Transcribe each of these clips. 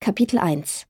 Kapitel 1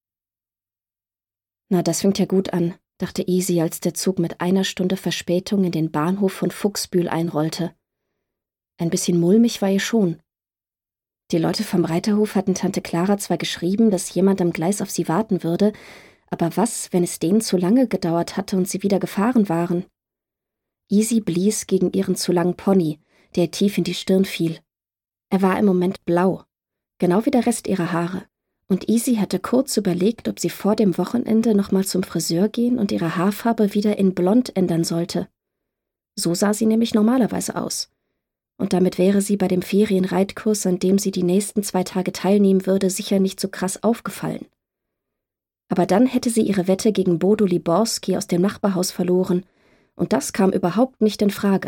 Na, das fängt ja gut an, dachte Easy, als der Zug mit 1 Stunde Verspätung in den Bahnhof von Fuchsbühl einrollte. Ein bisschen mulmig war ihr schon. Die Leute vom Reiterhof hatten Tante Clara zwar geschrieben, dass jemand am Gleis auf sie warten würde, aber was, wenn es denen zu lange gedauert hatte und sie wieder gefahren waren? Easy blies gegen ihren zu langen Pony, der tief in die Stirn fiel. Er war im Moment blau, genau wie der Rest ihrer Haare. Und Easy hatte kurz überlegt, ob sie vor dem Wochenende nochmal zum Friseur gehen und ihre Haarfarbe wieder in blond ändern sollte. So sah sie nämlich normalerweise aus. Und damit wäre sie bei dem Ferienreitkurs, an dem sie die nächsten 2 Tage teilnehmen würde, sicher nicht so krass aufgefallen. Aber dann hätte sie ihre Wette gegen Bodo Liborski aus dem Nachbarhaus verloren, und das kam überhaupt nicht in Frage.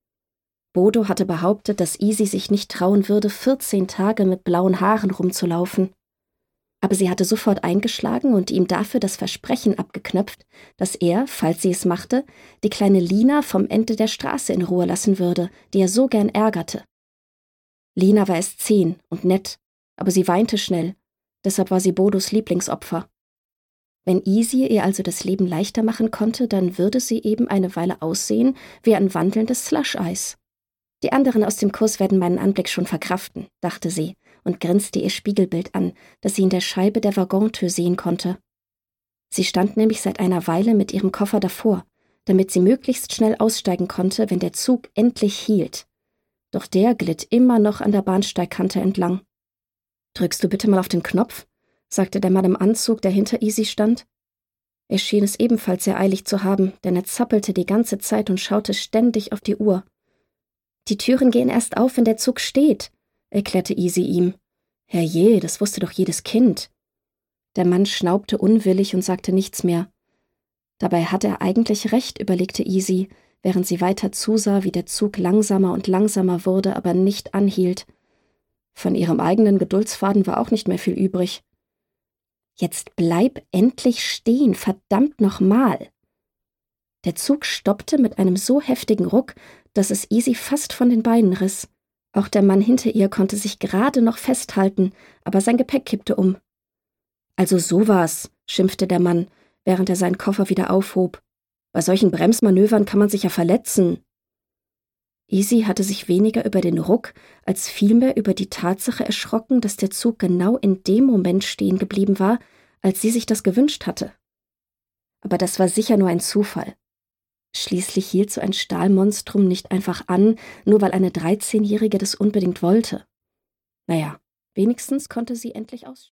Bodo hatte behauptet, dass Easy sich nicht trauen würde, 14 Tage mit blauen Haaren rumzulaufen. Aber sie hatte sofort eingeschlagen und ihm dafür das Versprechen abgeknöpft, dass er, falls sie es machte, die kleine Lina vom Ende der Straße in Ruhe lassen würde, die er so gern ärgerte. Lina war erst 10 und nett, aber sie weinte schnell, deshalb war sie Bodos Lieblingsopfer. Wenn Easy ihr also das Leben leichter machen konnte, dann würde sie eben eine Weile aussehen wie ein wandelndes Slush-Eis. Die anderen aus dem Kurs werden meinen Anblick schon verkraften, dachte sie und grinste ihr Spiegelbild an, das sie in der Scheibe der Waggontür sehen konnte. Sie stand nämlich seit einer Weile mit ihrem Koffer davor, damit sie möglichst schnell aussteigen konnte, wenn der Zug endlich hielt. Doch der glitt immer noch an der Bahnsteigkante entlang. »Drückst du bitte mal auf den Knopf?« sagte der Mann im Anzug, der hinter Easy stand. Er schien es ebenfalls sehr eilig zu haben, denn er zappelte die ganze Zeit und schaute ständig auf die Uhr. »Die Türen gehen erst auf, wenn der Zug steht«, erklärte Easy ihm. »Herrje, das wusste doch jedes Kind.« Der Mann schnaubte unwillig und sagte nichts mehr. Dabei hatte er eigentlich recht, überlegte Easy, während sie weiter zusah, wie der Zug langsamer und langsamer wurde, aber nicht anhielt. Von ihrem eigenen Geduldsfaden war auch nicht mehr viel übrig. »Jetzt bleib endlich stehen, verdammt nochmal!« Der Zug stoppte mit einem so heftigen Ruck, dass es Easy fast von den Beinen riss. Auch der Mann hinter ihr konnte sich gerade noch festhalten, aber sein Gepäck kippte um. »Also sowas«, schimpfte der Mann, während er seinen Koffer wieder aufhob. »Bei solchen Bremsmanövern kann man sich ja verletzen.« Easy hatte sich weniger über den Ruck, als vielmehr über die Tatsache erschrocken, dass der Zug genau in dem Moment stehen geblieben war, als sie sich das gewünscht hatte. Aber das war sicher nur ein Zufall. Schließlich hielt so ein Stahlmonstrum nicht einfach an, nur weil eine 13-Jährige das unbedingt wollte. Naja, wenigstens konnte sie endlich aussteigen.